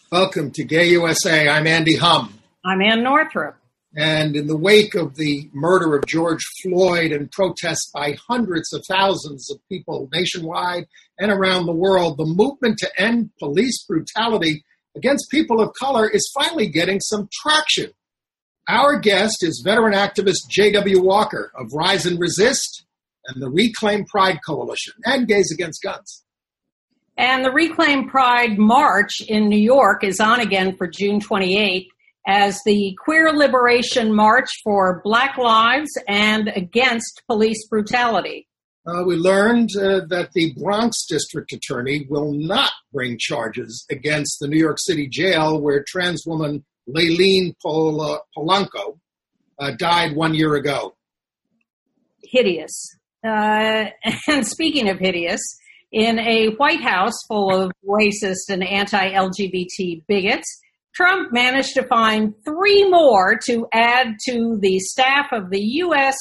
Welcome to Gay USA. I'm Andy Hum. I'm Ann Northrup. And in the wake of the murder of George Floyd and protests by hundreds of thousands of people nationwide and around the world, the movement to end police brutality against people of color is finally getting some traction. Our guest is veteran activist J.W. Walker of Rise and Resist and the Reclaim Pride Coalition and Gays Against Guns. And the Reclaim Pride March in New York is on again for June 28th as the Queer Liberation March for Black Lives and Against Police Brutality. We learned that the Bronx District Attorney will not bring charges against the New York City jail where trans woman Layleen Polanco died 1 year ago. Hideous. And speaking of hideous, in a White House full of racist and anti-LGBT bigots, Trump managed to find three more to add to the staff of the U.S.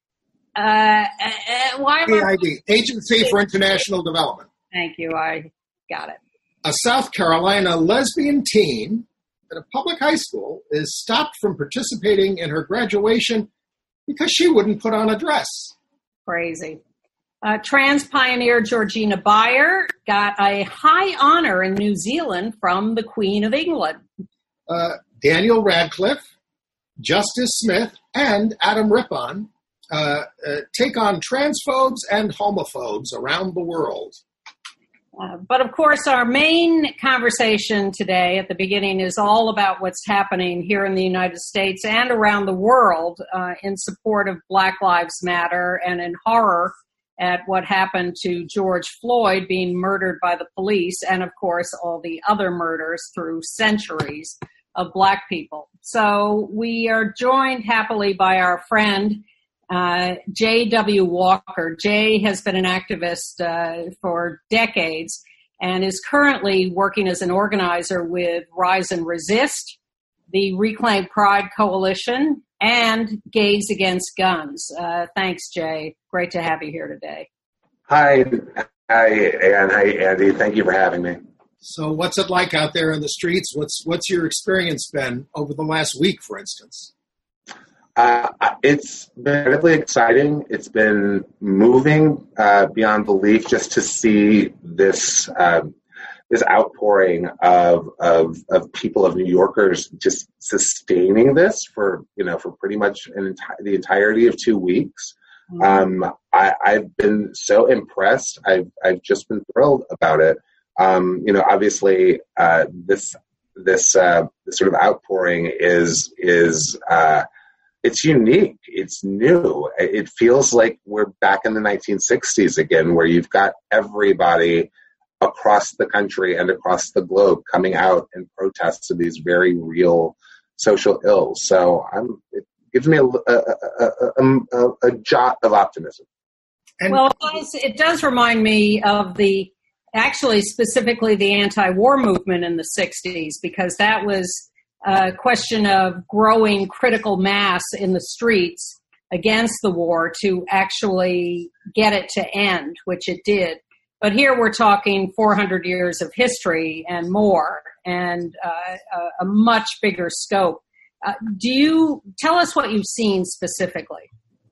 Agency for International Development. Thank you. I got it. A South Carolina lesbian teen at a public high school is stopped from participating in her graduation because she wouldn't put on a dress. Crazy. Trans pioneer Georgina Beyer got a high honor in New Zealand from the Queen of England. Daniel Radcliffe, Justice Smith, and Adam Rippon take on transphobes and homophobes around the world. But of course, our main conversation today at the beginning is all about what's happening here in the United States and around the world in support of Black Lives Matter and in horror at what happened to George Floyd being murdered by the police, and of course all the other murders through centuries of Black people. So we are joined happily by our friend, J.W. Walker. Jay has been an activist for decades and is currently working as an organizer with Rise and Resist, the Reclaim Pride Coalition, and Gays Against Guns. Thanks, Jay. Great to have you here today. Hi, Ann. Hi, Andy. Thank you for having me. So what's it like out there in the streets? What's your experience been over the last week, for instance? It's been incredibly exciting. It's been moving beyond belief just to see this this outpouring of people, of New Yorkers, just sustaining this for pretty much the entirety of 2 weeks. Mm-hmm. I've been so impressed. I've just been thrilled about it. Obviously, this sort of outpouring is it's unique. It's new. It feels like we're back in the 1960s again, where you've got everybody across the country and across the globe coming out in protests of these very real social ills. So it gives me a jot of optimism. Well, it does remind me of specifically the anti-war movement in the 60s, because that was a question of growing critical mass in the streets against the war to actually get it to end, which it did. But here we're talking 400 years of history and more, and a much bigger scope. Do you tell us what you've seen specifically?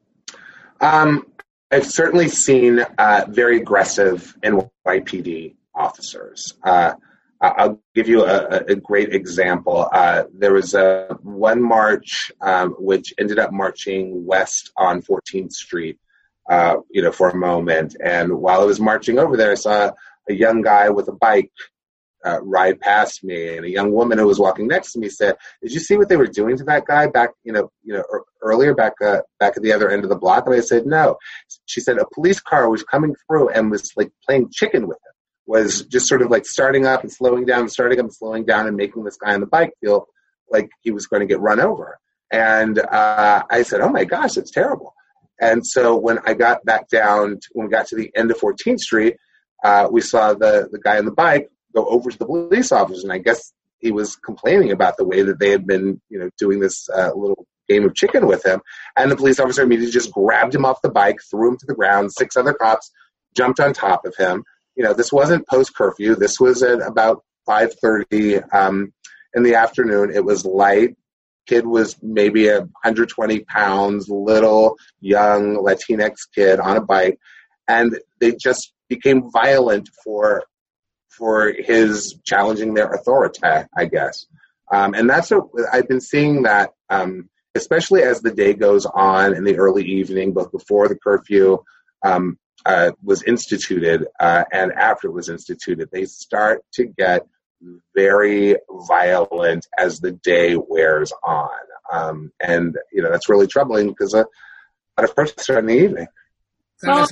I've certainly seen very aggressive NYPD officers. I'll give you a great example. There was one march which ended up marching west on 14th Street, for a moment. And while I was marching over there, I saw a young guy with a bike ride past me, and a young woman who was walking next to me said, "Did you see what they were doing to that guy back, earlier back at the other end of the block?" And I said, "No." She said, "A police car was coming through and was like playing chicken with him, was just sort of like starting up and slowing down, and making this guy on the bike feel like he was going to get run over." And I said, "Oh my gosh, that's terrible." And so when I got back down, when we got to the end of 14th Street, we saw the guy on the bike go over to the police officers, and I guess he was complaining about the way that they had been, doing this little game of chicken with him. And the police officer immediately just grabbed him off the bike, threw him to the ground. 6 other cops jumped on top of him. This wasn't post-curfew. This was at about 5:30 in the afternoon. It was light. Kid was maybe 120 pounds, little, young Latinx kid on a bike. And they just became violent for his challenging their authority, I guess. And that's I've been seeing that, especially as the day goes on in the early evening, both before the curfew was instituted and after it was instituted. They start to get very violent as the day wears on. And, that's really troubling because a lot of protests are in the evening. Well,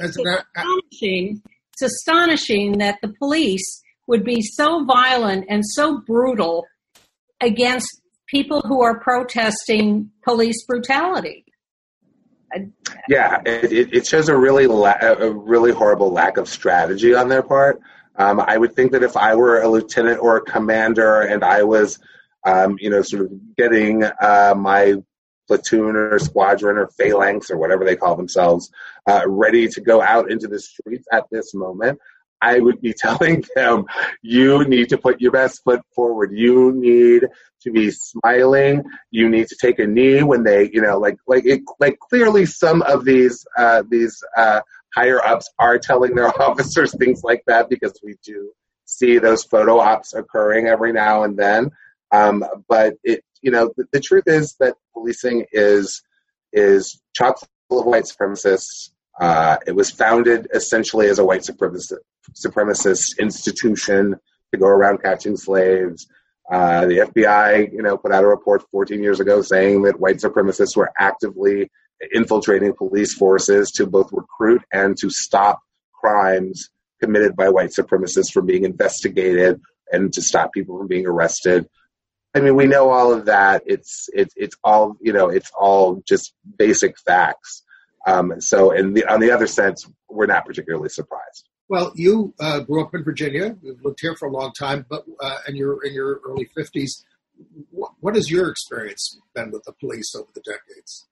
it's astonishing that the police would be so violent and so brutal against people who are protesting police brutality. Yeah, it shows a really horrible lack of strategy on their part. I would think that if I were a lieutenant or a commander and I was, sort of getting my platoon or squadron or phalanx or whatever they call themselves, ready to go out into the streets at this moment, I would be telling them, you need to put your best foot forward. You need to be smiling. You need to take a knee when they, clearly some of these higher ups are telling their officers things like that because we do see those photo ops occurring every now and then. But the truth is that policing is chock full of white supremacists. It was founded essentially as a white supremacist institution to go around catching slaves. The FBI, put out a report 14 years ago saying that white supremacists were actively infiltrating police forces to both recruit and to stop crimes committed by white supremacists from being investigated and to stop people from being arrested. I mean, we know all of that. It's all, it's all just basic facts. So on the other sense, we're not particularly surprised. Well, you grew up in Virginia. You've lived here for a long time, but and you're in your early 50s. What has your experience been with the police over the decades?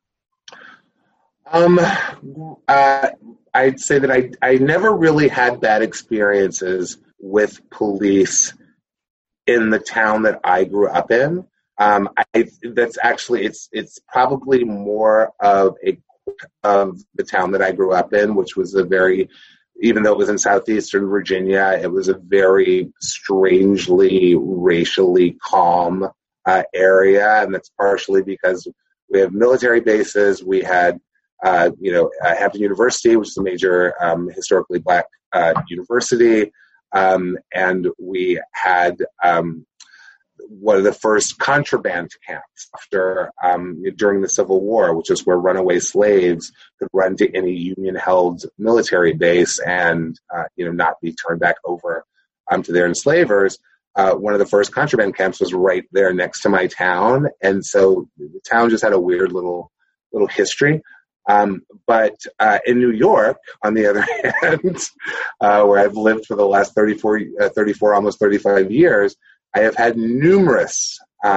I'd say that I never really had bad experiences with police in the town that I grew up in. That's actually it's probably more of the town that I grew up in, which was even though it was in southeastern Virginia, it was a very strangely racially calm area, and that's partially because we have military bases. We had Hampton University, which is a major historically black university. And we had one of the first contraband camps during the Civil War, which is where runaway slaves could run to any Union-held military base and not be turned back over to their enslavers. One of the first contraband camps was right there next to my town, and so the town just had a weird little history. But in New York, on the other hand, where I've lived for the last 34, almost 35 years, I have had numerous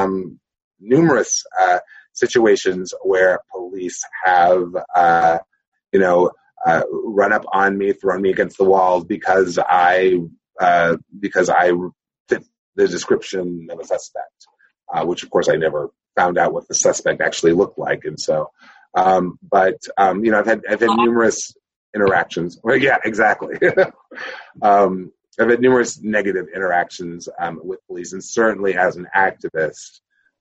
situations where police have, run up on me, thrown me against the wall because I fit the description of a suspect, which of course I never found out what the suspect actually looked like, and so. I've had numerous interactions. Well, yeah, exactly. I've had numerous negative interactions with police, and certainly as an activist,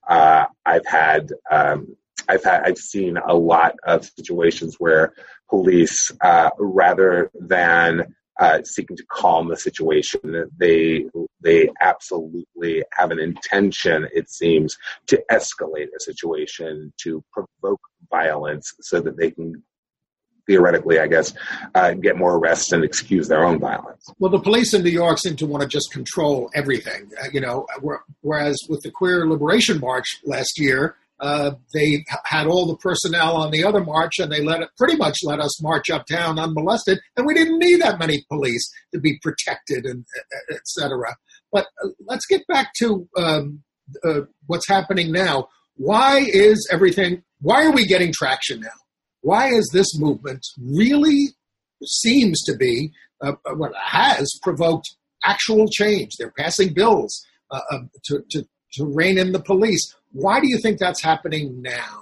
I've seen a lot of situations where police, rather than seeking to calm the situation, they absolutely have an intention, it seems, to escalate a situation, to provoke violence so that they can theoretically, I guess, get more arrests and excuse their own violence. Well, the police in New York seem to want to just control everything, whereas with the Queer Liberation March last year, they had all the personnel on the other march, and they pretty much let us march uptown unmolested, and we didn't need that many police to be protected, and et cetera. But let's get back to what's happening now. Why are we getting traction now? Why is this movement really seems to be what has provoked actual change. They're passing bills to rein in the police. Why do you think that's happening now?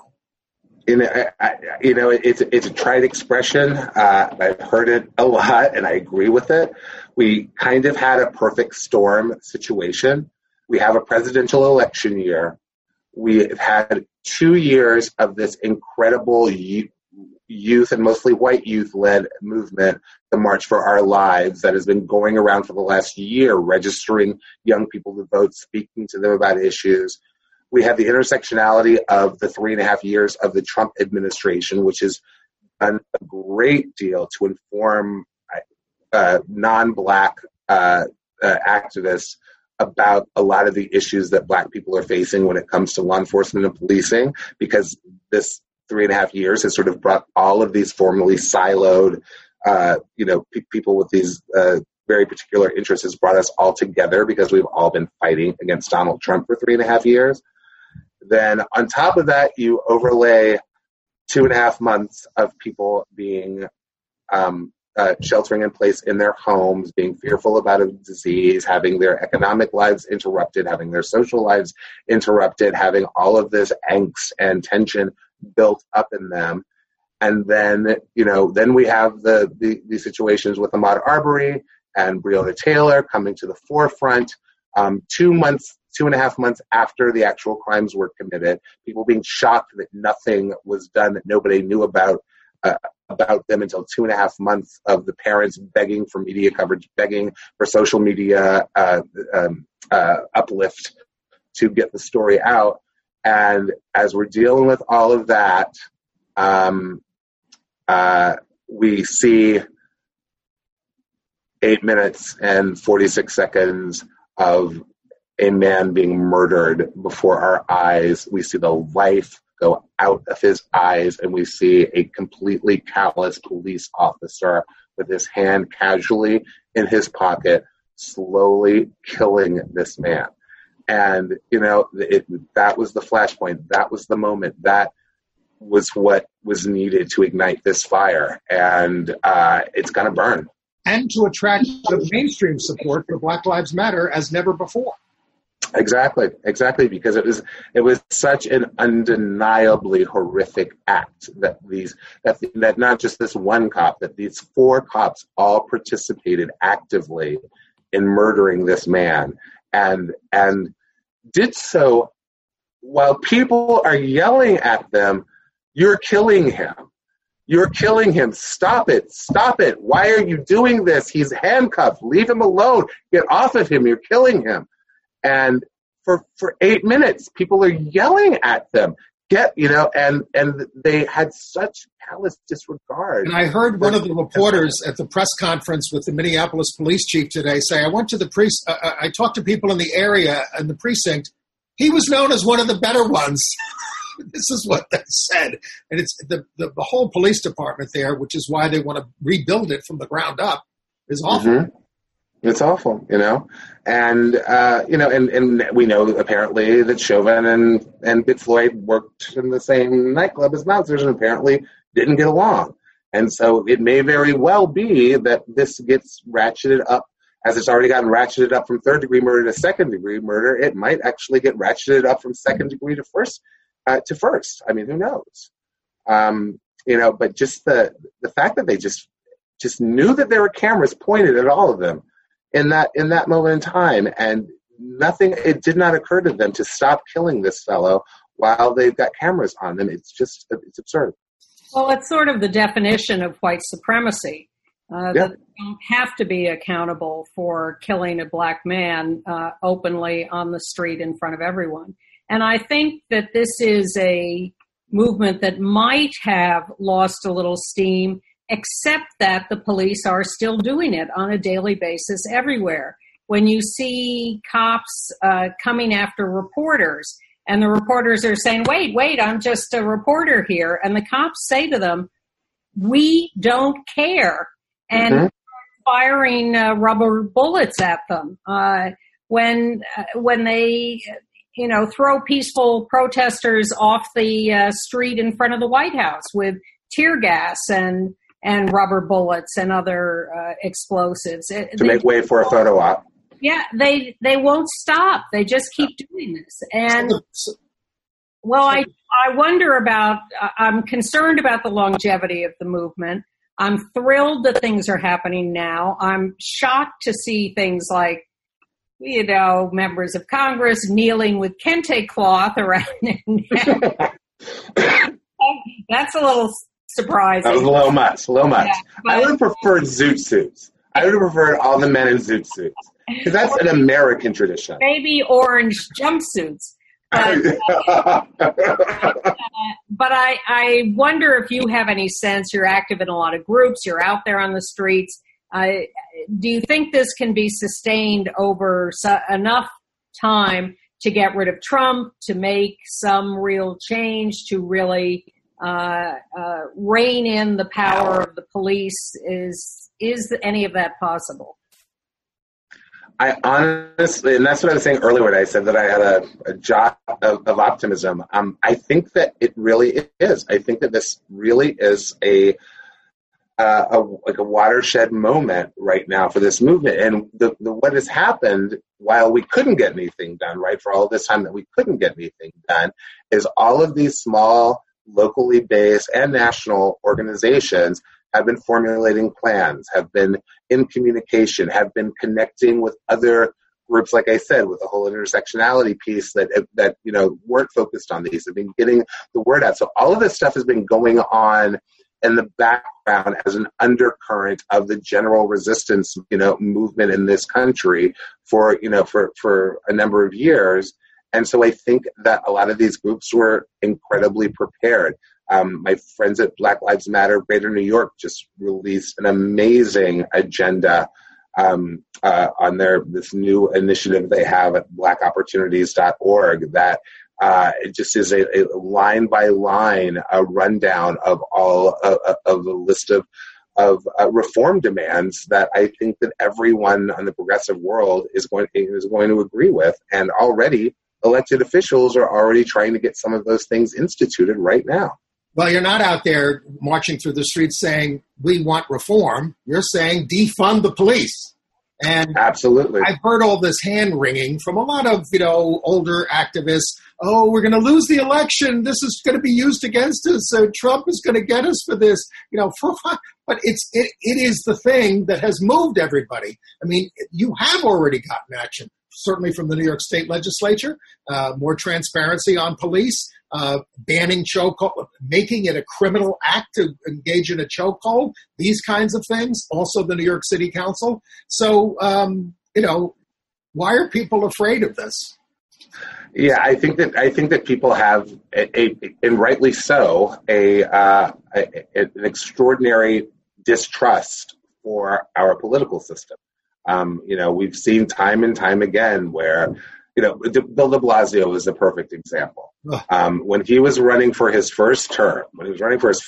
It's a trite expression. I've heard it a lot, and I agree with it. We kind of had a perfect storm situation. We have a presidential election year. We've had 2 years of this incredible youth and mostly white youth-led movement, the March for Our Lives, that has been going around for the last year, registering young people to vote, speaking to them about issues. We have the intersectionality of the 3.5 years of the Trump administration, which has done a great deal to inform non-Black activists about a lot of the issues that Black people are facing when it comes to law enforcement and policing, because this 3.5 years has sort of brought all of these formerly siloed, people with these very particular interests, has brought us all together because we've all been fighting against Donald Trump for 3.5 years. Then on top of that, you overlay 2.5 months of people being sheltering in place in their homes, being fearful about a disease, having their economic lives interrupted, having their social lives interrupted, having all of this angst and tension built up in them. And then, then we have the situations with Ahmaud Arbery and Breonna Taylor coming to the forefront, 2.5 months after the actual crimes were committed, people being shocked that nothing was done, that nobody knew about them until 2.5 months of the parents begging for media coverage, begging for social media uplift to get the story out. And as we're dealing with all of that, we see 8 minutes and 46 seconds of a man being murdered before our eyes. We see the life go out of his eyes, and we see a completely callous police officer with his hand casually in his pocket, slowly killing this man. And, that was the flashpoint. That was the moment. That was what was needed to ignite this fire. And it's going to burn. And to attract the mainstream support for Black Lives Matter as never before. Exactly, because it was such an undeniably horrific act that not just this one cop, that these 4 cops all participated actively in murdering this man, and did so while people are yelling at them, "You're killing him. You're killing him. Stop it. Stop it. Why are you doing this? He's handcuffed. Leave him alone. Get off of him. You're killing him." And for 8 minutes, people are yelling at them. And they had such callous disregard. And I heard one of the reporters at the press conference with the Minneapolis police chief today say, I went to I talked to people in the area and the precinct. He was known as one of the better ones. This is what they said. And it's the whole police department there, which is why they want to rebuild it from the ground up, is awful. Mm-hmm. It's awful, and and we know apparently that Chauvin and Big Floyd worked in the same nightclub as Mousers and apparently didn't get along. And so it may very well be that this gets ratcheted up, as it's already gotten ratcheted up from 3rd-degree murder to 2nd-degree murder. It might actually get ratcheted up from 2nd-degree to first. I mean, who knows? But just the fact that they just knew that there were cameras pointed at all of them in that moment in time, and it did not occur to them to stop killing this fellow while they've got cameras on them. It's absurd. Well, it's sort of the definition of white supremacy. That they don't have to be accountable for killing a Black man openly on the street in front of everyone. And I think that this is a movement that might have lost a little steam, except that the police are still doing it on a daily basis everywhere. When you see cops coming after reporters, and the reporters are saying, wait, I'm just a reporter here. And the cops say to them, we don't care. And firing rubber bullets at them. When they throw peaceful protesters off the street in front of the White House with tear gas and rubber bullets and other explosives. To make way for a photo op. Yeah, they won't stop. They just keep doing this. And well, I wonder about, I'm concerned about the longevity of the movement. I'm thrilled that things are happening now. I'm shocked to see things like, members of Congress kneeling with kente cloth around their neck. That's a little surprising. That was a little much. Yeah, I would have preferred zoot suits. I would have preferred all the men in zoot suits. Because that's an American tradition. Maybe orange jumpsuits. But I wonder if you have any sense, you're active in a lot of groups, you're out there on the streets. Do you think this can be sustained over enough time to get rid of Trump, to make some real change, to really rein in the power of the police? Is any of that possible? I honestly, and that's what I was saying earlier when I said that I had a jot of optimism. I think that it really is. I think that this really is a watershed moment right now for this movement. And the what has happened while we couldn't get anything done, right, for all this time that we couldn't get anything done, is all of these small, locally based and national organizations have been formulating plans, have been in communication, have been connecting with other groups, like I said, with the whole intersectionality piece that weren't focused on these, have been getting the word out. So all of this stuff has been going on in the background as an undercurrent of the general resistance, movement in this country for a number of years. And so I think that a lot of these groups were incredibly prepared. My friends at Black Lives Matter Greater New York just released an amazing agenda on this new initiative they have at blackopportunities.org that it just is a line by line a rundown of all of the list of reform demands that I think that everyone on the progressive world is going to agree with, and already elected officials are already trying to get some of those things instituted right now. Well, you're not out there marching through the streets saying, we want reform. You're saying defund the police. And absolutely, I've heard all this hand-wringing from a lot of, older activists. Oh, we're going to lose the election. This is going to be used against us. So Trump is going to get us for this. But it is the thing that has moved everybody. I mean, you have already gotten action, certainly from the New York State Legislature, more transparency on police, banning chokehold, making it a criminal act to engage in a chokehold, these kinds of things, also the New York City Council. So, why are people afraid of this? Yeah, I think that people have, and rightly so, an extraordinary distrust for our political system. We've seen time and time again where, Bill de Blasio is a perfect example. When he was running for his first term, when he was running for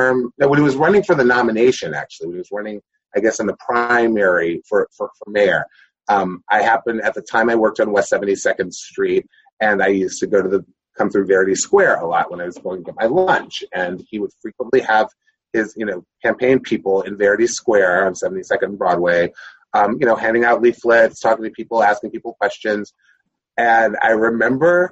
the nomination, actually, when he was running, I guess, in the primary for mayor, I happened, at the time I worked on West 72nd Street, and I used to come through Verity Square a lot when I was going to get my lunch, and he would frequently have his, campaign people in Verity Square on 72nd Broadway, handing out leaflets, talking to people, asking people questions. And I remember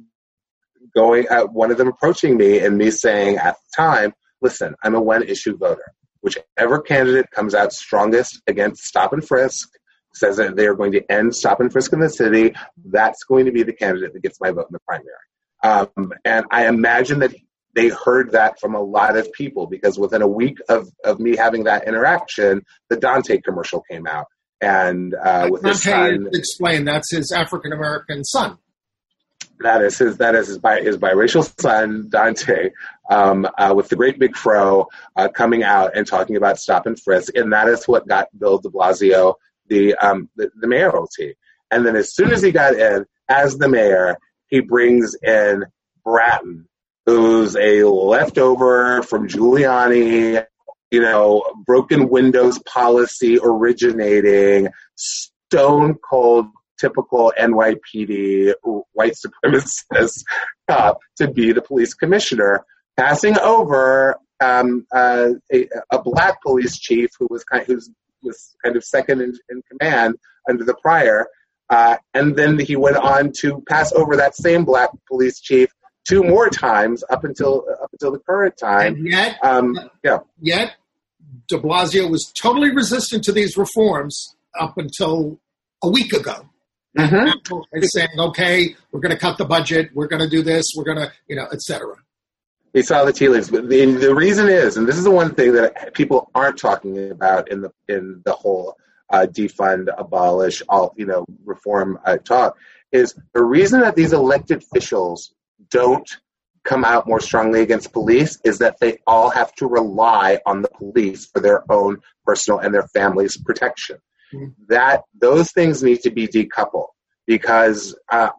one of them approaching me and me saying at the time, listen, I'm a one-issue voter. Whichever candidate comes out strongest against stop and frisk, says that they are going to end stop and frisk in the city, that's going to be the candidate that gets my vote in the primary. And I imagine that they heard that from a lot of people, because within a week of me having that interaction, the Dante commercial came out. And with his son, explain, that's his African American son. That is his biracial son, Dante, with the great big fro coming out and talking about stop and frisk, and that is what got Bill de Blasio the mayoralty. And then as soon as he got in as the mayor, he brings in Bratton, who's a leftover from Giuliani, broken windows policy originating, stone cold, typical NYPD white supremacist cop to be the police commissioner, passing over a black police chief who's was kind of second in command under the prior. And then he went on to pass over that same black police chief 2 more times up until the current time. And yet de Blasio was totally resistant to these reforms up until a week ago. Mm-hmm. And saying, okay, we're going to cut the budget, we're going to do this, we're going to, et cetera. He saw the tea leaves. But the reason is, and this is the one thing that people aren't talking about in the whole defund, abolish, all reform talk, is the reason that these elected officials don't come out more strongly against police is that they all have to rely on the police for their own personal and their families' protection. Mm-hmm. That those things need to be decoupled because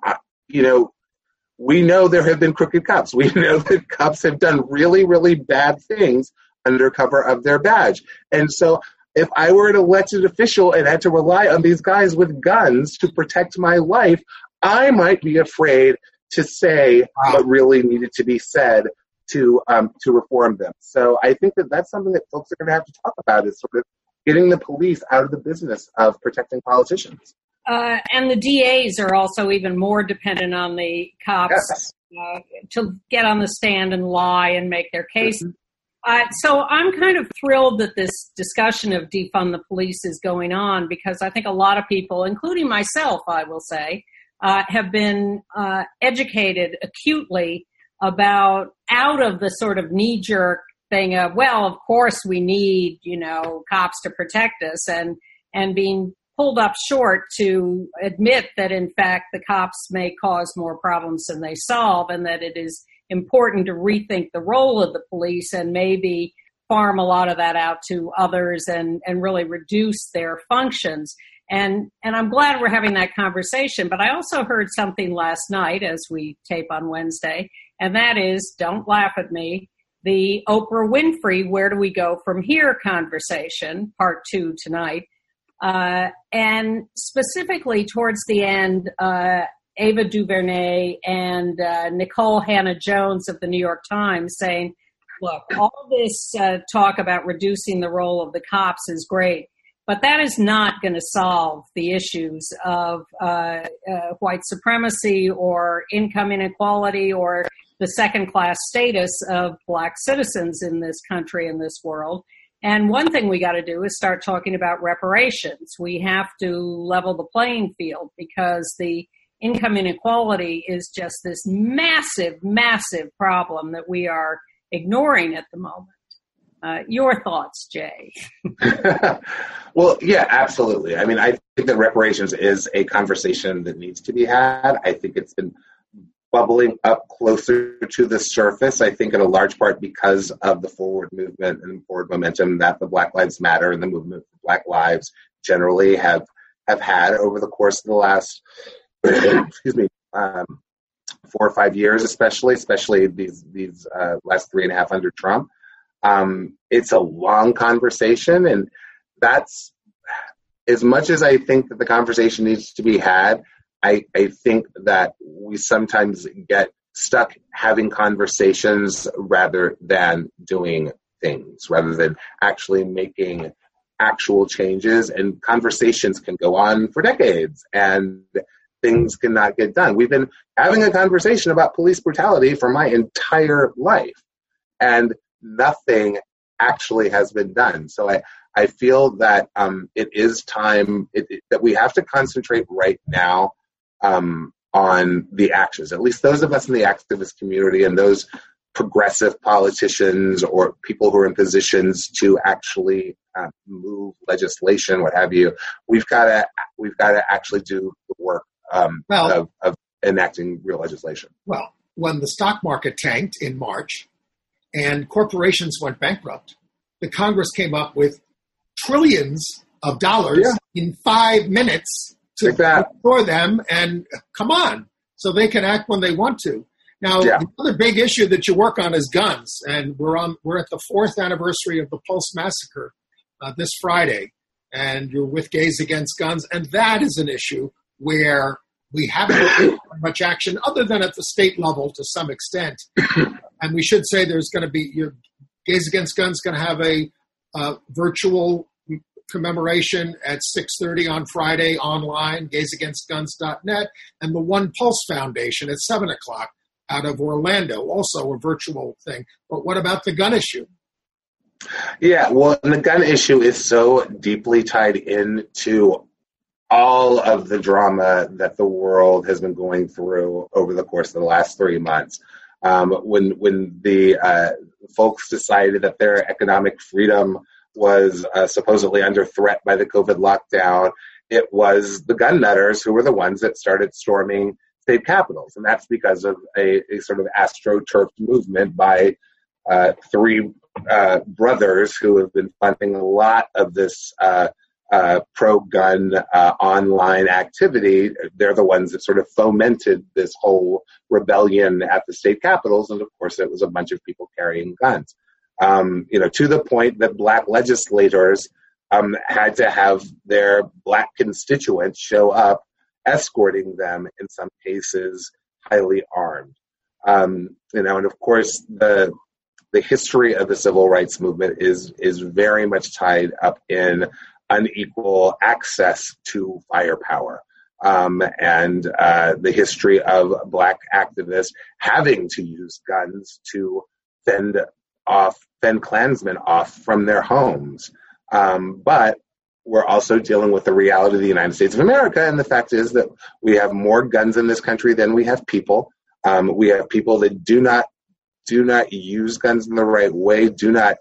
we know there have been crooked cops. We know that cops have done really, really bad things under cover of their badge. And so if I were an elected official and had to rely on these guys with guns to protect my life, I might be afraid to say what really needed to be said to reform them. So I think that that's something that folks are going to have to talk about is sort of getting the police out of the business of protecting politicians. And the DAs are also even more dependent on the cops to get on the stand and lie and make their case. Mm-hmm. So I'm kind of thrilled that this discussion of defund the police is going on because I think a lot of people, including myself, I will say, have been educated acutely about out of the sort of knee-jerk thing of, well, of course we need, cops to protect us and being pulled up short to admit that, in fact, the cops may cause more problems than they solve and that it is important to rethink the role of the police and maybe farm a lot of that out to others and really reduce their functions. And I'm glad we're having that conversation. But I also heard something last night as we tape on Wednesday, and that is, don't laugh at me, the Oprah Winfrey Where Do We Go From Here conversation, part 2 tonight. And specifically towards the end, Ava DuVernay and Nicole Hannah-Jones of the New York Times saying, look, all this talk about reducing the role of the cops is great, but that is not going to solve the issues of white supremacy or income inequality or the second-class status of black citizens in this country and this world. And one thing we got to do is start talking about reparations. We have to level the playing field because the income inequality is just this massive, massive problem that we are ignoring at the moment. Your thoughts, Jay? Well, yeah, absolutely. I mean, I think that reparations is a conversation that needs to be had. I think it's been bubbling up closer to the surface, I think in a large part because of the forward movement and forward momentum that the Black Lives Matter and the movement for Black Lives generally have had over the course of the last 4 or 5 years, especially these last 3.5 under Trump. It's a long conversation, and that's as much as I think that the conversation needs to be had. I think that we sometimes get stuck having conversations rather than doing things, rather than actually making actual changes. And conversations can go on for decades and things cannot get done. We've been having a conversation about police brutality for my entire life, and nothing actually has been done. So I feel that it is time that we have to concentrate right now on the actions, at least those of us in the activist community and those progressive politicians or people who are in positions to actually move legislation, what have you. We've got to actually do the work of enacting real legislation. Well, when the stock market tanked in March and corporations went bankrupt, the Congress came up with trillions of dollars in 5 minutes to for them, and come on, so they can act when they want to. Now, the other big issue that you work on is guns, and we're at the 4th anniversary of the Pulse Massacre this Friday, and you're with Gays Against Guns, and that is an issue where we haven't really done much action other than at the state level to some extent. And we should say there's going to be Gays Against Guns going to have a virtual commemoration at 6:30 on Friday online, gaysagainstguns.net, and the One Pulse Foundation at 7 o'clock out of Orlando, also a virtual thing. But what about the gun issue? Yeah, well, the gun issue is so deeply tied into all of the drama that the world has been going through over the course of the last 3 months. When the folks decided that their economic freedom was supposedly under threat by the COVID lockdown, it was the gun nutters who were the ones that started storming state capitals. And that's because of a sort of astroturf movement by three brothers who have been funding a lot of this pro-gun online activity. They're the ones that sort of fomented this whole rebellion at the state capitals. And of course, it was a bunch of people carrying guns. To the point that black legislators had to have their black constituents show up, escorting them, in some cases, highly armed. And of course, the history of the civil rights movement is very much tied up in unequal access to firepower. And the history of black activists having to use guns to fend Klansmen off from their homes. But we're also dealing with the reality of the United States of America, and the fact is that we have more guns in this country than we have people. We have people that do not use guns in the right way, do not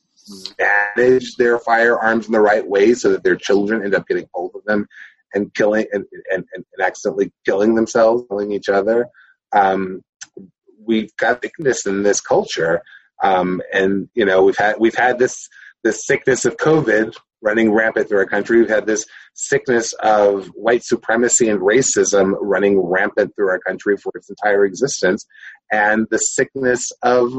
manage their firearms in the right way, so that their children end up getting hold of them and killing and accidentally killing themselves, killing each other. We've got sickness in this culture, and we've had this sickness of COVID running rampant through our country. We've had this sickness of white supremacy and racism running rampant through our country for its entire existence, and the sickness of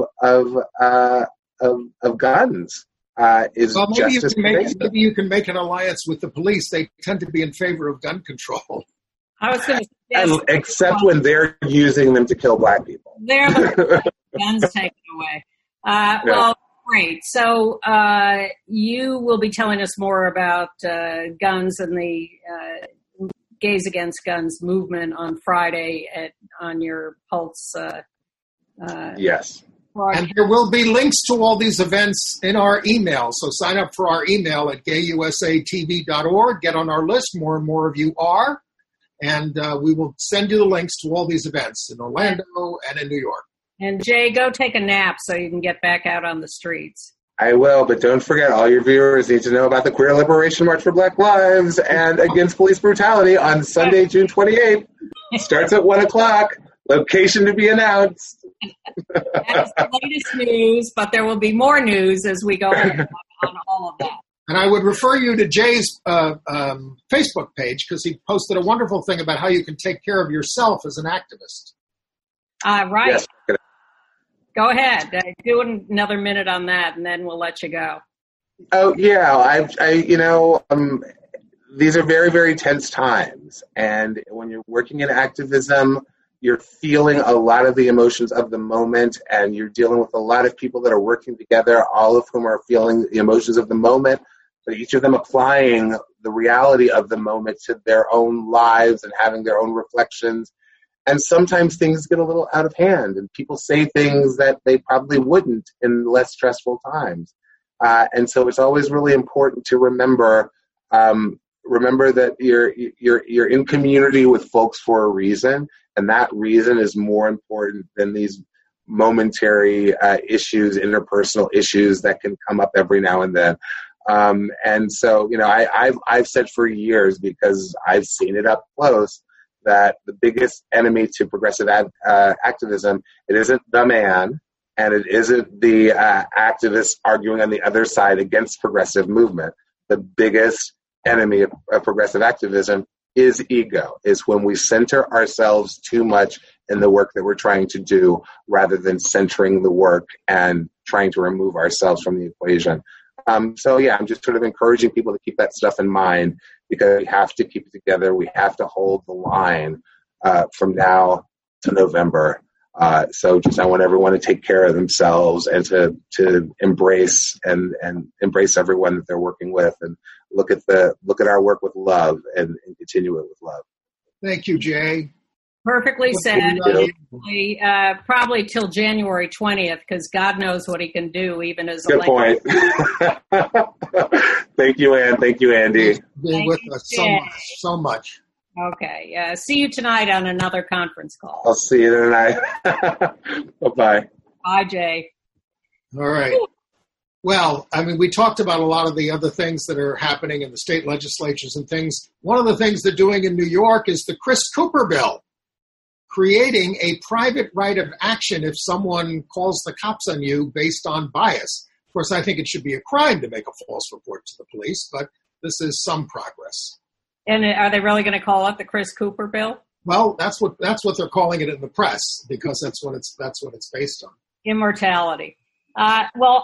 guns is just as pervasive. Maybe you can make an alliance with the police. They tend to be in favor of gun control. I was going to suggest, except when they're using them to kill black people. They're the guns taken away. Well, great. So you will be telling us more about guns and the Gays Against Guns movement on Friday on your Pulse. Yes. And there will be links to all these events in our email. So sign up for our email at gayusatv.org. Get on our list. More and more of you are. And we will send you the links to all these events in Orlando and in New York. And Jay, go take a nap so you can get back out on the streets. I will, but don't forget, all your viewers need to know about the Queer Liberation March for Black Lives and Against Police Brutality on Sunday, June 28th. Starts at 1 o'clock. Location to be announced. That's the latest news, but there will be more news as we go on all of that. And I would refer you to Jay's Facebook page, because he posted a wonderful thing about how you can take care of yourself as an activist. Right. Yes. Go ahead. Do another minute on that, and then we'll let you go. Oh, yeah. These are very, very tense times. And when you're working in activism, you're feeling a lot of the emotions of the moment, and you're dealing with a lot of people that are working together, all of whom are feeling the emotions of the moment, but each of them applying the reality of the moment to their own lives and having their own reflections. And sometimes things get a little out of hand, and people say things that they probably wouldn't in less stressful times. And so it's always really important to remember that you're in community with folks for a reason, and that reason is more important than these momentary issues, interpersonal issues that can come up every now and then. And so, I've said for years, because I've seen it up close, that the biggest enemy to progressive activism, it isn't the man, and it isn't the activists arguing on the other side against progressive movement. The biggest enemy of progressive activism is ego, is when we center ourselves too much in the work that we're trying to do, rather than centering the work and trying to remove ourselves from the equation. I'm just sort of encouraging people to keep that stuff in mind, because we have to keep it together. We have to hold the line from now to November. So I want everyone to take care of themselves and to embrace and embrace everyone that they're working with, and look at our work with love and continue it with love. Thank you, Jay. Perfectly said. Probably till January 20th, because God knows what he can do, even as good point. Thank you, Ann. Thank you, Andy. Being with us so much. Okay. See you tonight on another conference call. I'll see you tonight. Bye-bye. Bye, Jay. All right. Well, I mean, we talked about a lot of the other things that are happening in the state legislatures and things. One of the things they're doing in New York is the Chris Cooper bill, creating a private right of action if someone calls the cops on you based on bias. Of course, I think it should be a crime to make a false report to the police, but this is some progress. And are they really going to call it the Chris Cooper bill? Well, that's what they're calling it in the press, because that's what it's based on. Immortality. I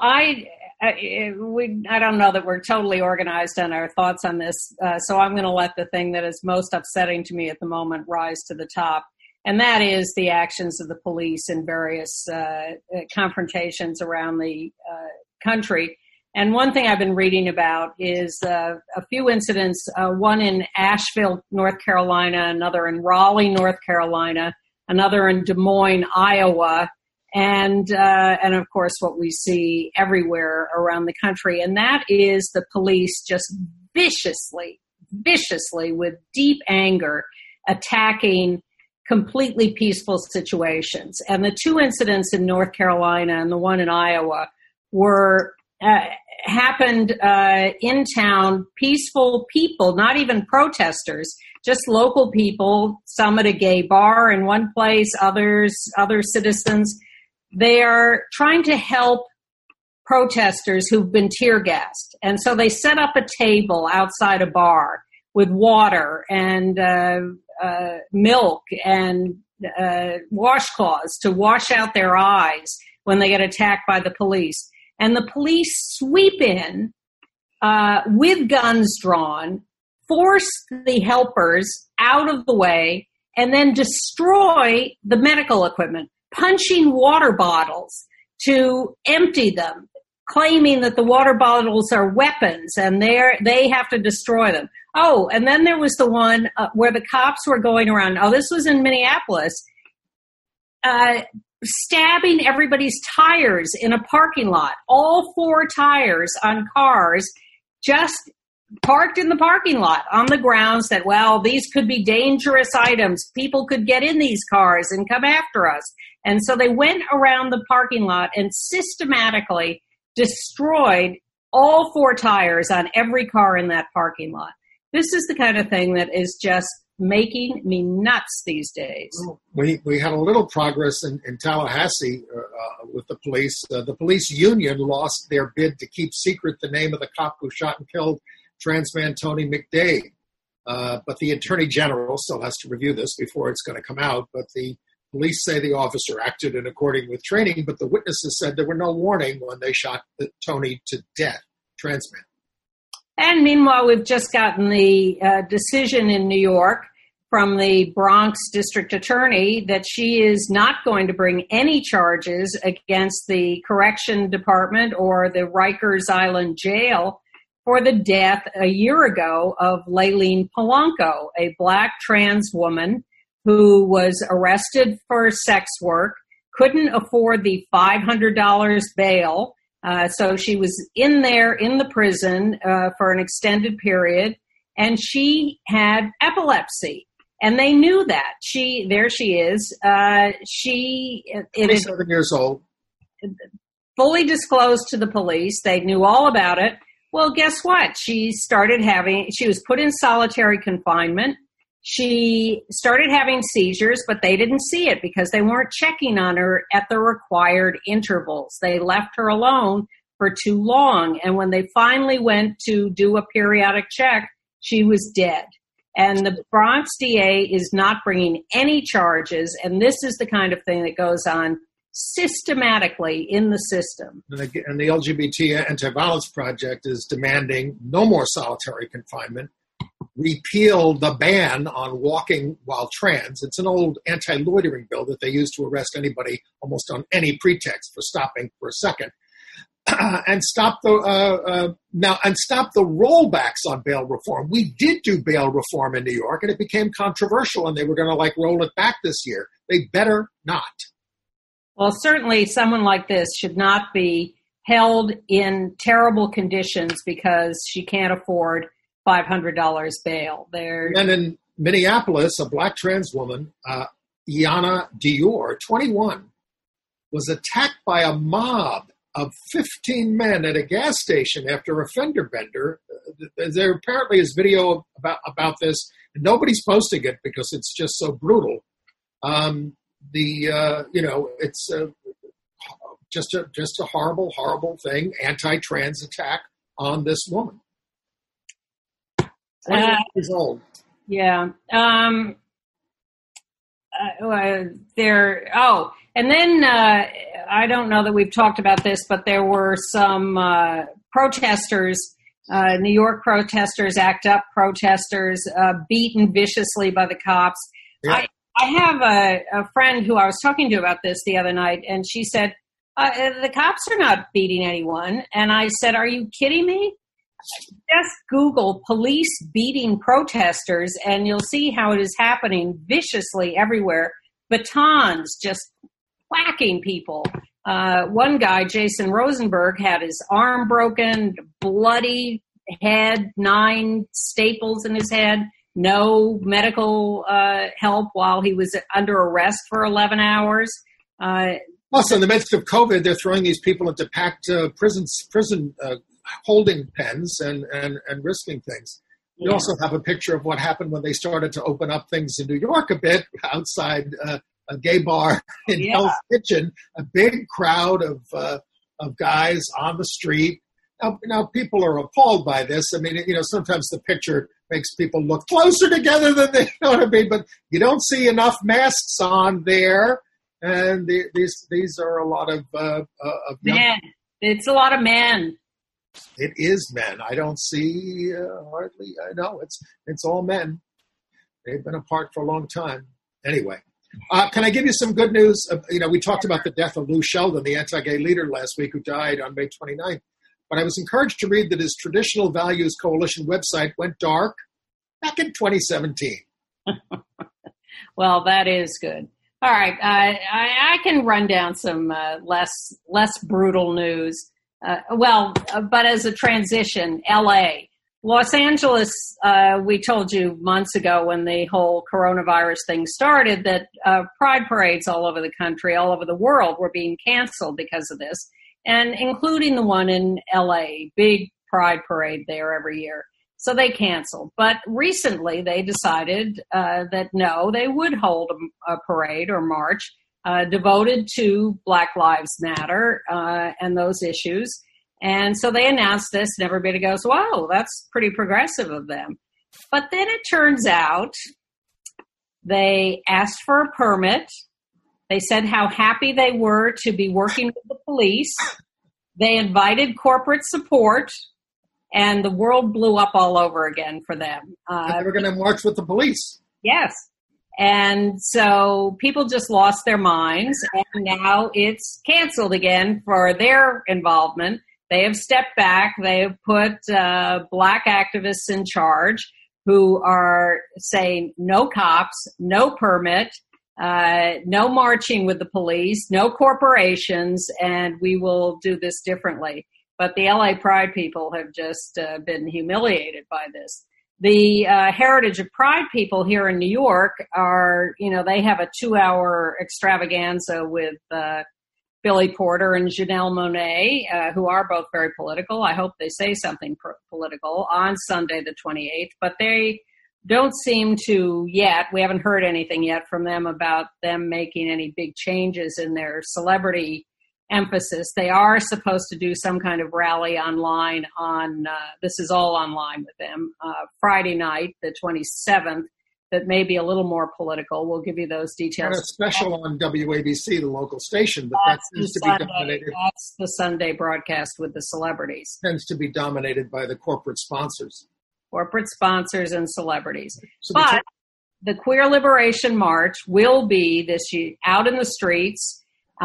don't know that we're totally organized on our thoughts on this, so I'm going to let the thing that is most upsetting to me at the moment rise to the top, and that is the actions of the police in various confrontations around the country. And one thing I've been reading about is a few incidents, one in Asheville, North Carolina, another in Raleigh, North Carolina, another in Des Moines, Iowa, and of course what we see everywhere around the country. And that is the police just viciously, with deep anger, attacking completely peaceful situations. And the two incidents in North Carolina and the one in Iowa were happened in town, peaceful people, not even protesters, just local people, some at a gay bar in one place, other citizens. They are trying to help protesters who've been tear gassed. And so they set up a table outside a bar with water and milk and washcloths to wash out their eyes when they get attacked by the police. And the police sweep in with guns drawn, force the helpers out of the way, and then destroy the medical equipment, punching water bottles to empty them, claiming that the water bottles are weapons and they have to destroy them. Oh, and then there was the one where the cops were going around. Oh, this was in Minneapolis. Stabbing everybody's tires in a parking lot. All four tires on cars just parked in the parking lot on the grounds that, well, these could be dangerous items. People could get in these cars and come after us. And so they went around the parking lot and systematically destroyed all four tires on every car in that parking lot. This is the kind of thing that is just making me nuts these days. We had a little progress in Tallahassee with the police. The police union lost their bid to keep secret the name of the cop who shot and killed trans man Tony McDade. But the Attorney General still has to review this before it's going to come out. But the police say the officer acted in accordance with training, but the witnesses said there were no warning when they shot Tony to death, trans man. And meanwhile, we've just gotten the decision in New York from the Bronx district attorney that she is not going to bring any charges against the correction department or the Rikers Island jail for the death a year ago of Layleen Polanco, a black trans woman who was arrested for sex work, couldn't afford the $500 bail. So she was in there in the prison for an extended period, and she had epilepsy, and they knew that. There she is. 27 years old. Fully disclosed to the police. They knew all about it. Well, guess what? She was put in solitary confinement. She started having seizures, but they didn't see it because they weren't checking on her at the required intervals. They left her alone for too long. And when they finally went to do a periodic check, she was dead. And the Bronx DA is not bringing any charges. And this is the kind of thing that goes on systematically in the system. And the LGBT Anti-Violence Project is demanding no more solitary confinement. repeal the ban on walking while trans. It's an old anti-loitering bill that they use to arrest anybody almost on any pretext for stopping for a second. And stop the rollbacks on bail reform. We did do bail reform in New York, and it became controversial, and they were going to roll it back this year. They better not. Well, certainly someone like this should not be held in terrible conditions because she can't afford $500 bail. And in Minneapolis, a black trans woman, Iana Dior, 21, was attacked by a mob of 15 men at a gas station after a fender bender. There apparently is video about this, and nobody's posting it because it's just so brutal. It's just a horrible, horrible thing. Anti-trans attack on this woman. 21 years old. Yeah. And then I don't know that we've talked about this, but there were some protesters, New York protesters, ACT UP protesters, beaten viciously by the cops. Yeah. I have a friend who I was talking to about this the other night, and she said, the cops are not beating anyone. And I said, are you kidding me? Just Google police beating protesters, and you'll see how it is happening viciously everywhere. Batons just whacking people. One guy, Jason Rosenberg, had his arm broken, bloody head, 9 staples in his head, no medical help while he was under arrest for 11 hours. Also, in the midst of COVID, they're throwing these people into packed prison holding pens and risking things. You also have a picture of what happened when they started to open up things in New York a bit outside a gay bar in Hell's Kitchen, a big crowd of guys on the street. Now people are appalled by this. I mean, sometimes the picture makes people look closer together than they ought to be, but you don't see enough masks on there. And these are a lot of men. It's a lot of men. It is men. I don't see hardly. I know it's all men. They've been apart for a long time. Anyway, can I give you some good news? We talked about the death of Lou Sheldon, the anti-gay leader last week, who died on May 29th. But I was encouraged to read that his Traditional Values Coalition website went dark back in 2017. Well, that is good. All right, I can run down some less brutal news. But as a transition, L.A., Los Angeles, we told you months ago when the whole coronavirus thing started that pride parades all over the country, all over the world were being canceled because of this, and including the one in L.A., big pride parade there every year. So they canceled. But recently they decided that no, they would hold a parade or march devoted to Black Lives Matter and those issues. And so they announced this, and everybody goes, wow, that's pretty progressive of them. But then it turns out they asked for a permit. They said how happy they were to be working with the police. They invited corporate support, and the world blew up all over again for them. They were going to march with the police. Yes. And so people just lost their minds, and now it's canceled again for their involvement. They have stepped back. They have put black activists in charge who are saying no cops, no permit, no marching with the police, no corporations, and we will do this differently. But the LA Pride people have just been humiliated by this. The Heritage of Pride people here in New York are, they have a 2-hour extravaganza with Billy Porter and Janelle Monáe, who are both very political. I hope they say something political on Sunday the 28th, but they don't seem to yet. We haven't heard anything yet from them about them making any big changes in their celebrity emphasis. They are supposed to do some kind of rally online on, this is all online with them, Friday night, the 27th, that may be a little more political. We'll give you those details. And a special on WABC, the local station, but that tends to be dominated. That's the Sunday broadcast with the celebrities. Tends to be dominated by the corporate sponsors. corporate sponsors, and celebrities. But the Queer Liberation March will be this year out in the streets,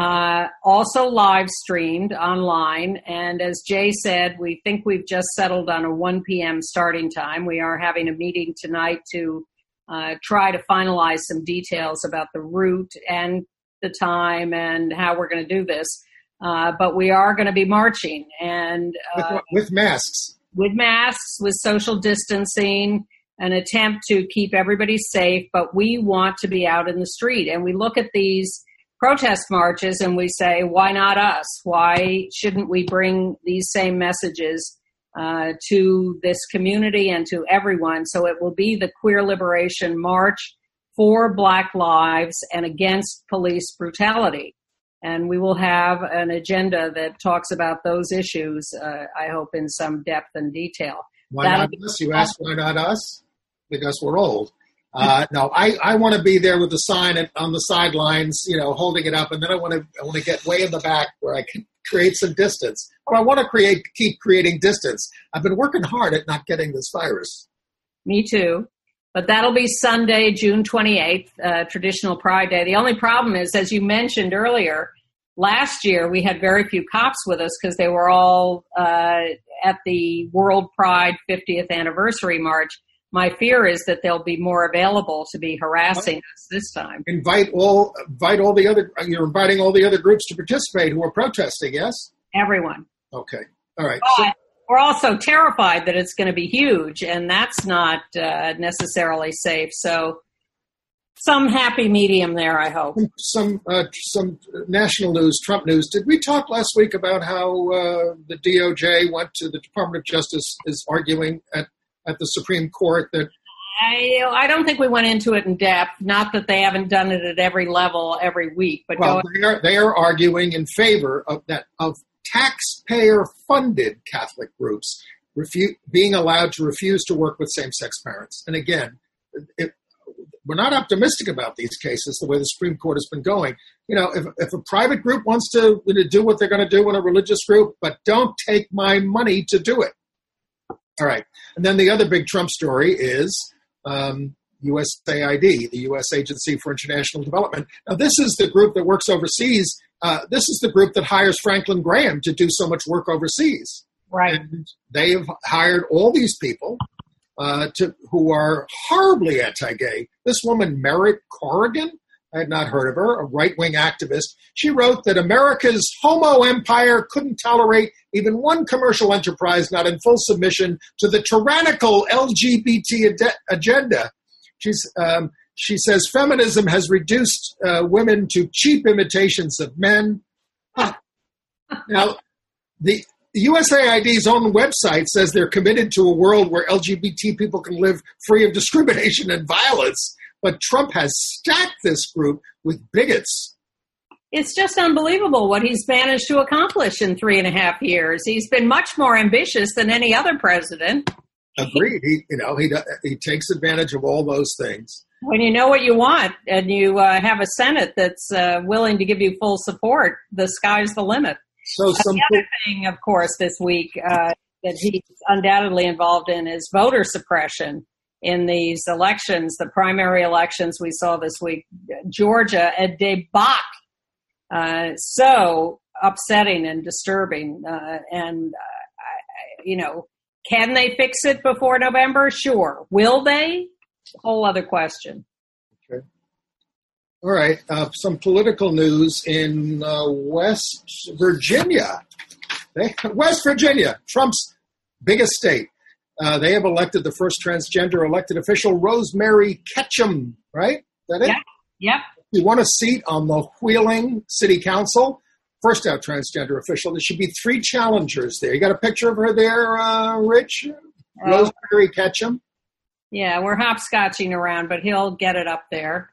also live streamed online. And as Jay said, we think we've just settled on a 1 p.m. starting time. We are having a meeting tonight to try to finalize some details about the route and the time and how we're going to do this. But we are going to be marching and with masks. With masks, with social distancing, an attempt to keep everybody safe, but we want to be out in the street. And we look at these protest marches and we say, why not us? Why shouldn't we bring these same messages to this community and to everyone? So it will be the Queer Liberation March for Black Lives and against police brutality. And we will have an agenda that talks about those issues, I hope, in some depth and detail. Why not us? You asked why not us? Because we're old. No, I want to be there with the sign on the sidelines, holding it up, and then I want to get way in the back where I can create some distance. Or I want to keep creating distance. I've been working hard at not getting this virus. Me too. But that'll be Sunday, June 28th, traditional Pride Day. The only problem is, as you mentioned earlier, last year we had very few cops with us because they were all at the World Pride 50th Anniversary March. My fear is that they'll be more available to be harassing us this time. Invite all the other. You're inviting all the other groups to participate who are protesting. Yes. Everyone. Okay. All right. But we're also terrified that it's going to be huge, and that's not necessarily safe. So, some happy medium there, I hope. Some national news, Trump news. Did we talk last week about how the DOJ went to the Department of Justice is arguing at the Supreme Court that I don't think we went into it in depth. Not that they haven't done it at every level every week, but they are arguing in favor of taxpayer-funded Catholic groups being allowed to refuse to work with same-sex parents. And again, we're not optimistic about these cases the way the Supreme Court has been going. If a private group wants to do what they're going to do in a religious group, but don't take my money to do it. All right. And then the other big Trump story is USAID, the U.S. Agency for International Development. Now, this is the group that works overseas. This is the group that hires Franklin Graham to do so much work overseas. Right. And they have hired all these people who are horribly anti-gay. This woman, Merritt Corrigan, I had not heard of her, a right-wing activist. She wrote that America's homo empire couldn't tolerate even one commercial enterprise not in full submission to the tyrannical LGBT agenda. She says feminism has reduced women to cheap imitations of men. Now, the USAID's own website says they're committed to a world where LGBT people can live free of discrimination and violence. But Trump has stacked this group with bigots. It's just unbelievable what he's managed to accomplish in 3.5 years. He's been much more ambitious than any other president. Agreed. He takes advantage of all those things. When you know what you want and you have a Senate that's willing to give you full support, the sky's the limit. So the other thing, of course, this week that he's undoubtedly involved in is voter suppression. In these elections, the primary elections we saw this week, Georgia, a debacle, so upsetting and disturbing. Can they fix it before November? Sure. Will they? Whole other question. Okay. All right. Some political news in West Virginia. West Virginia, Trump's biggest state. They have elected the first transgender elected official, Rosemary Ketchum, right? Is that it? Yep. She won a seat on the Wheeling City Council. First out transgender official. There should be 3 challengers there. You got a picture of her there, Rich? Rosemary Ketchum? Yeah, we're hopscotching around, but he'll get it up there.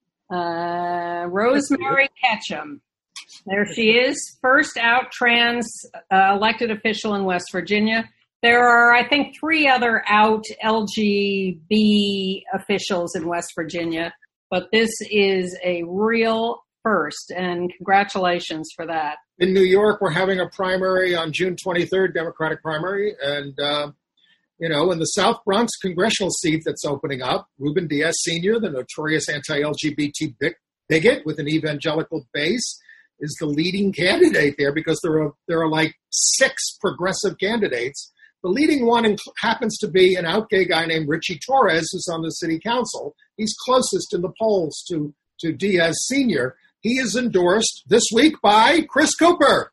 Rosemary Ketchum. There she is. First out trans elected official in West Virginia. There are, I think, 3 other out LGB officials in West Virginia, but this is a real first, and congratulations for that. In New York, we're having a primary on June 23rd, Democratic primary, and You know, in the South Bronx congressional seat that's opening up, Ruben Diaz Sr., the notorious anti-LGBT bigot with an evangelical base, is the leading candidate there because there are like 6 progressive candidates. The leading one happens to be an out gay guy named Richie Torres, who's on the city council. He's closest in the polls to Diaz Sr. He is endorsed this week by Chris Cooper.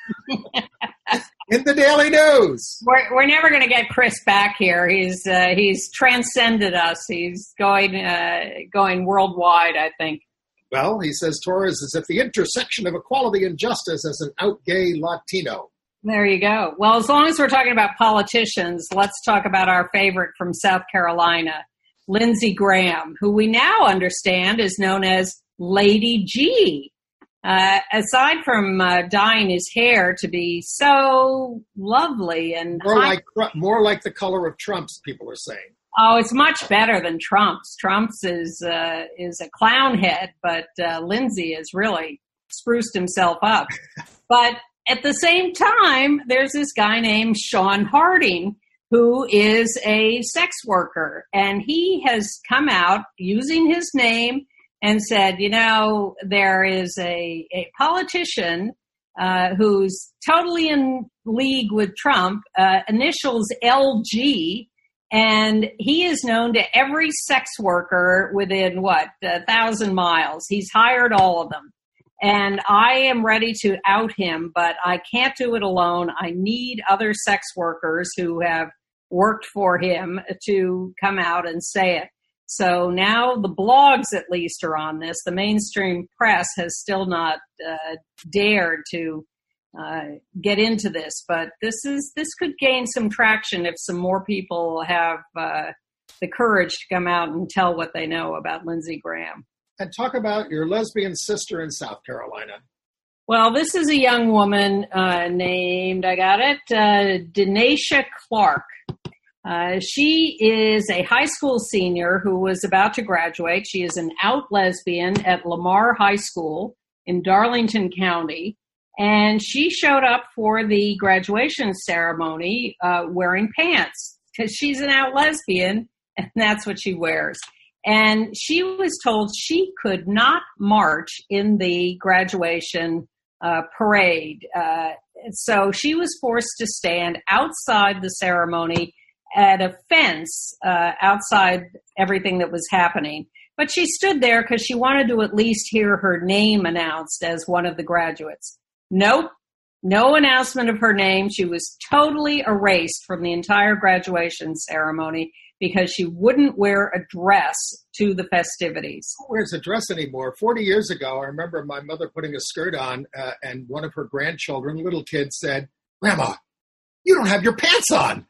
In the Daily News. We're never going to get Chris back here. He's transcended us. He's going worldwide, I think. Well, he says Torres is at the intersection of equality and justice as an out gay Latino. There you go. Well, as long as we're talking about politicians, let's talk about our favorite from South Carolina, Lindsey Graham, who we now understand is known as Lady G. Aside from dyeing his hair to be so lovely and more like the color of Trump's, people are saying. Oh, it's much better than Trump's. Trump's is a clown head, but Lindsey has really spruced himself up. But at the same time, there's this guy named Sean Harding, who is a sex worker, and he has come out using his name and said, you know, there is a politician who's totally in league with Trump, initials LG, and he is known to every sex worker within, 1,000 miles. He's hired all of them. And I am ready to out him, but I can't do it alone. I need other sex workers who have worked for him to come out and say it. So now the blogs at least are on this. The mainstream press has still not dared to get into this, but this could gain some traction if some more people have the courage to come out and tell what they know about Lindsey Graham. And talk about your lesbian sister in South Carolina. Well, this is a young woman named, Denasia Clark. She is a high school senior who was about to graduate. She is an out lesbian at Lamar High School in Darlington County. And she showed up for the graduation ceremony wearing pants because she's an out lesbian and that's what she wears. And she was told she could not march in the graduation parade. So she was forced to stand outside the ceremony at a fence outside everything that was happening. But she stood there because she wanted to at least hear her name announced as one of the graduates. Nope, no announcement of her name. She was totally erased from the entire graduation ceremony because she wouldn't wear a dress to the festivities. Who wears a dress anymore? 40 years ago, I remember my mother putting a skirt on and one of her grandchildren, little kid, said, "Grandma, you don't have your pants on."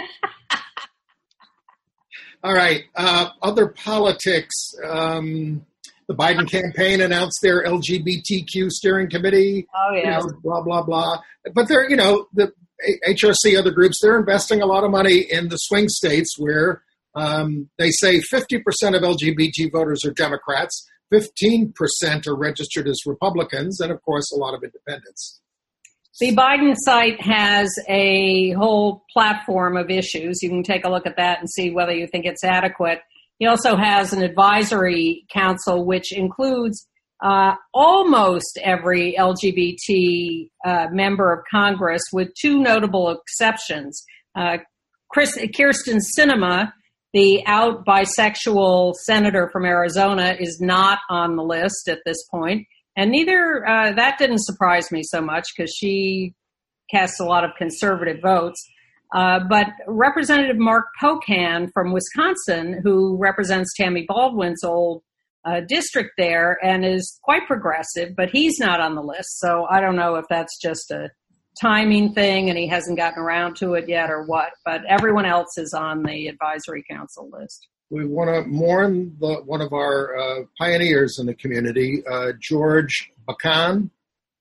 All right. Other politics. The Biden campaign announced their LGBTQ steering committee. Oh, yeah. Blah, blah, blah. But they're, the HRC, other groups, they're investing a lot of money in the swing states where they say 50% of LGBT voters are Democrats, 15% are registered as Republicans, and, of course, a lot of independents. The Biden site has a whole platform of issues. You can take a look at that and see whether you think it's adequate. He also has an advisory council, which includes almost every LGBT member of Congress, with 2 notable exceptions. Kyrsten Sinema, the out bisexual senator from Arizona, is not on the list at this point. And neither, that didn't surprise me so much because she casts a lot of conservative votes. But Representative Mark Pocan from Wisconsin, who represents Tammy Baldwin's old district there and is quite progressive, but he's not on the list. So I don't know if that's just a timing thing and he hasn't gotten around to it yet or what. But everyone else is on the advisory council list. We want to mourn one of our pioneers in the community, George Bakan.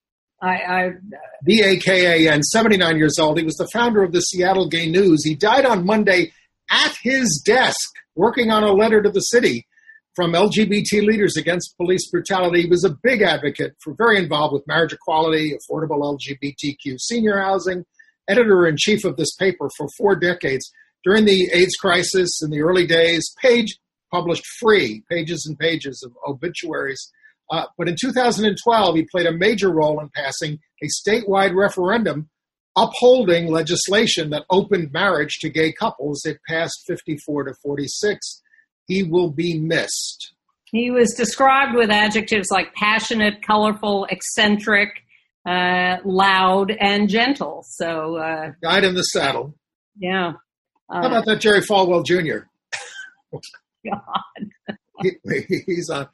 Bakan, 79 years old. He was the founder of the Seattle Gay News. He died on Monday at his desk working on a letter to the city from LGBT leaders against police brutality. He was a big advocate, very involved with marriage equality, affordable LGBTQ senior housing, editor-in-chief of this paper for 4 decades. During the AIDS crisis in the early days, Page published free pages and pages of obituaries. But in 2012, he played a major role in passing a statewide referendum upholding legislation that opened marriage to gay couples. It passed 54-46. He will be missed. He was described with adjectives like passionate, colorful, eccentric, loud, and gentle. So, Guide in the saddle. Yeah. How about that Jerry Falwell Jr.? God. He's on.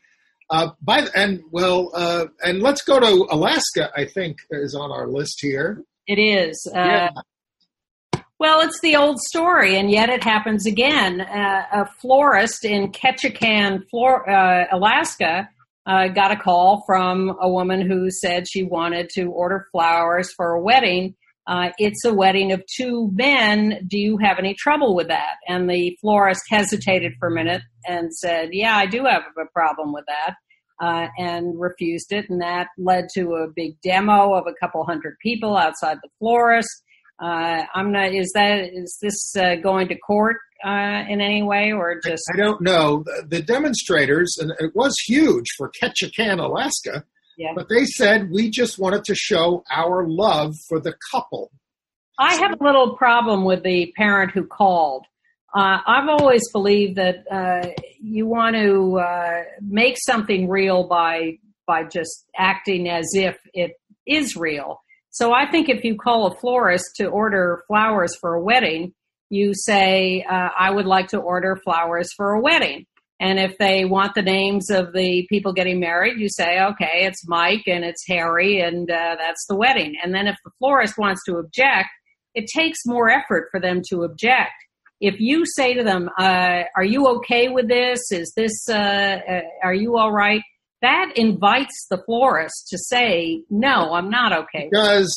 And let's go to Alaska, I think, is on our list here. It is. Well, it's the old story, and yet it happens again. A florist in Ketchikan, Alaska, got a call from a woman who said she wanted to order flowers for a wedding. It's a wedding of two men. Do you have any trouble with that? And the florist hesitated for a minute and said, yeah, I do have a problem with that, and refused it. And that led to a big demo of a couple hundred people outside the florist. Is this going to court in any way, or just? I don't know. The demonstrators, and it was huge for Ketchikan, Alaska. Yeah. But they said, we just wanted to show our love for the couple. I have a little problem with the parent who called. I've always believed that you want to make something real by just acting as if it is real. So I think if you call a florist to order flowers for a wedding, you say, I would like to order flowers for a wedding. And if they want the names of the people getting married, you say, okay, it's Mike and it's Harry and that's the wedding. And then if the florist wants to object, it takes more effort for them to object. If you say to them, are you okay with this? Is this, are you all right? That invites the florist to say, no, I'm not okay. Because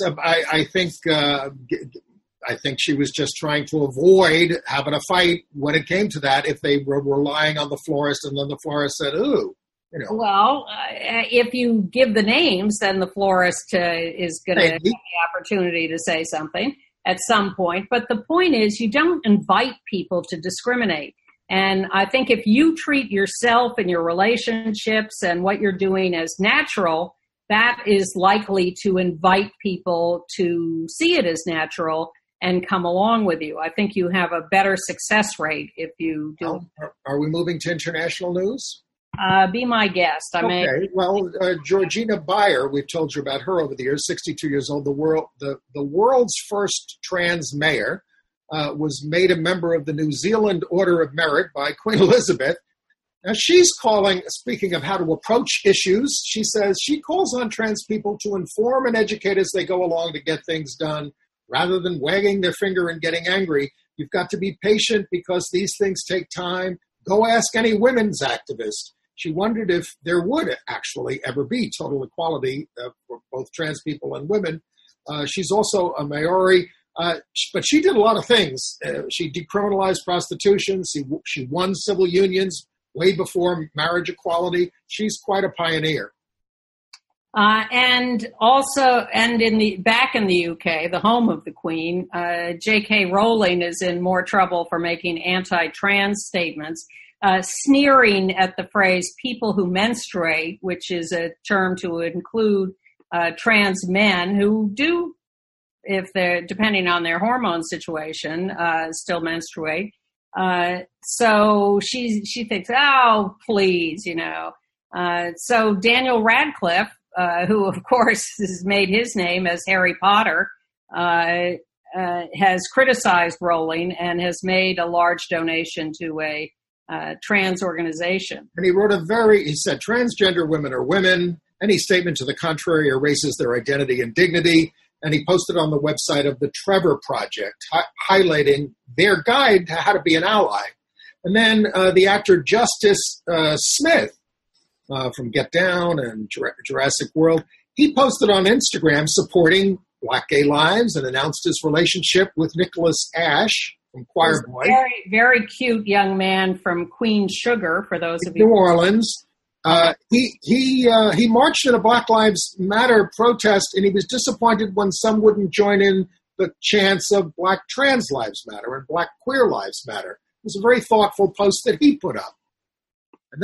I think she was just trying to avoid having a fight when it came to that if they were relying on the florist and then the florist said, ooh. You know. Well, if you give the names, then the florist is going to have the opportunity to say something at some point. But the point is you don't invite people to discriminate. And I think if you treat yourself and your relationships and what you're doing as natural, that is likely to invite people to see it as natural and come along with you. I think you have a better success rate if you do. Are we moving to international news? Be my guest. Okay. Well, Georgina Beyer, we've told you about her over the years, 62 years old, the world's first trans mayor, was made a member of the New Zealand Order of Merit by Queen Elizabeth. Now she's calling, speaking of how to approach issues, she says she calls on trans people to inform and educate as they go along to get things done. Rather than wagging their finger and getting angry, you've got to be patient because these things take time. Go ask any women's activist. She wondered if there would actually ever be total equality for both trans people and women. She's also a Maori, but she did a lot of things. She decriminalized prostitution. She won civil unions way before marriage equality. She's quite a pioneer. And back in the UK, the home of the Queen, J.K. Rowling is in more trouble for making anti-trans statements, sneering at the phrase "people who menstruate," which is a term to include trans men who do, if they're depending on their hormone situation, still menstruate. So she thinks, oh, please, you know. So Daniel Radcliffe, who, of course, has made his name as Harry Potter, has criticized Rowling and has made a large donation to a trans organization. And he said, transgender women are women. Any statement to the contrary erases their identity and dignity. And he posted on the website of the Trevor Project, highlighting their guide to how to be an ally. And then the actor Justice Smith, from Get Down and Jurassic World, he posted on Instagram supporting Black Gay Lives and announced his relationship with Nicholas Ash from Choir Boy. Very, very cute young man from Queen Sugar, for those of you. New Orleans. He marched in a Black Lives Matter protest, and he was disappointed when some wouldn't join in the chants of Black Trans Lives Matter and Black Queer Lives Matter. It was a very thoughtful post that he put up. And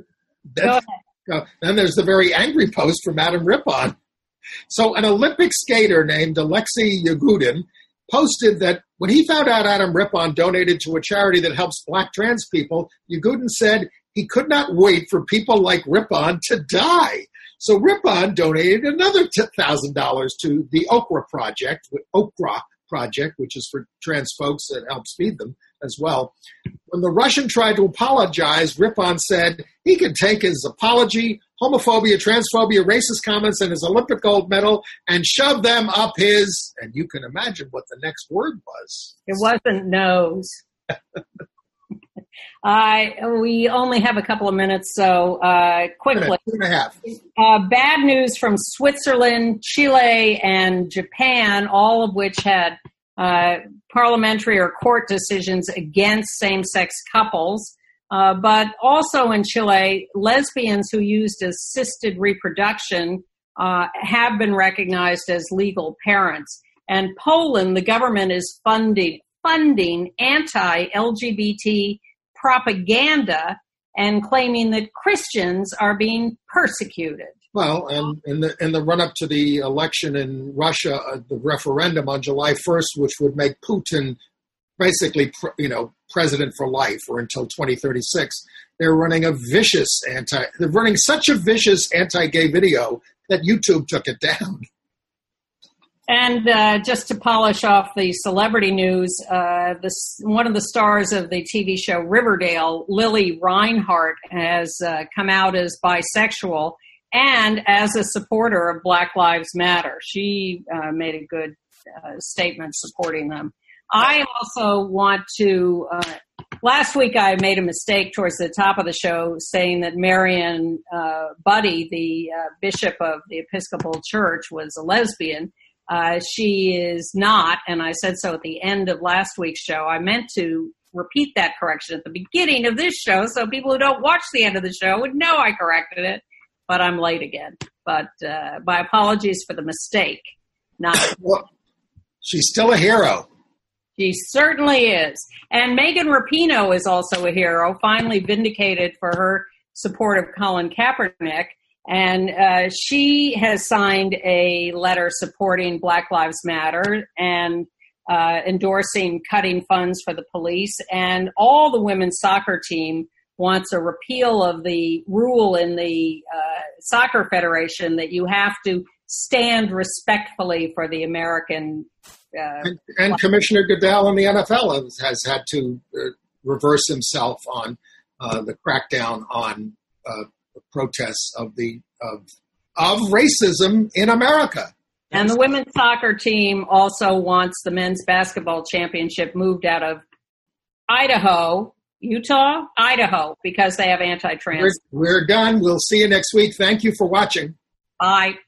then there's the very angry post from Adam Rippon. So an Olympic skater named Alexei Yagudin posted that when he found out Adam Rippon donated to a charity that helps Black trans people, Yagudin said he could not wait for people like Rippon to die. So Rippon donated another $1,000 to the Okra Project, which is for trans folks that helps feed them as well. When the Russian tried to apologize, Rippon said he could take his apology, homophobia, transphobia, racist comments, and his Olympic gold medal and shove them up his, and you can imagine what the next word was. It wasn't nose. We only have a couple of minutes, so quickly. 2.5. Bad news from Switzerland, Chile, and Japan, all of which had parliamentary or court decisions against same-sex couples. But also in Chile, lesbians who used assisted reproduction have been recognized as legal parents. And Poland, the government is funding anti-LGBT propaganda and claiming that Christians are being persecuted. Well, and in the run-up to the election in Russia, the referendum on July 1st, which would make Putin basically, president for life or until 2036, they're running such a vicious anti-gay video that YouTube took it down. And just to polish off the celebrity news, one of the stars of the TV show Riverdale, Lily Reinhart, has come out as bisexual and as a supporter of Black Lives Matter. She made a good statement supporting them. I also want to, last week I made a mistake towards the top of the show saying that Marion Buddy, the bishop of the Episcopal Church, was a lesbian. She is not, and I said so at the end of last week's show. I meant to repeat that correction at the beginning of this show so people who don't watch the end of the show would know I corrected it, but I'm late again. But my apologies for the mistake. Well, she's still a hero. She certainly is. And Megan Rapinoe is also a hero, finally vindicated for her support of Colin Kaepernick. And she has signed a letter supporting Black Lives Matter and endorsing cutting funds for the police. And all the women's soccer team wants a repeal of the rule in the soccer federation that you have to stand respectfully for the American. And Commissioner Goodell in the NFL has had to reverse himself on the crackdown on the protests of racism in America. And the women's soccer team also wants the men's basketball championship moved out of Idaho, because they have anti-trans. We're done. We'll see you next week. Thank you for watching. Bye.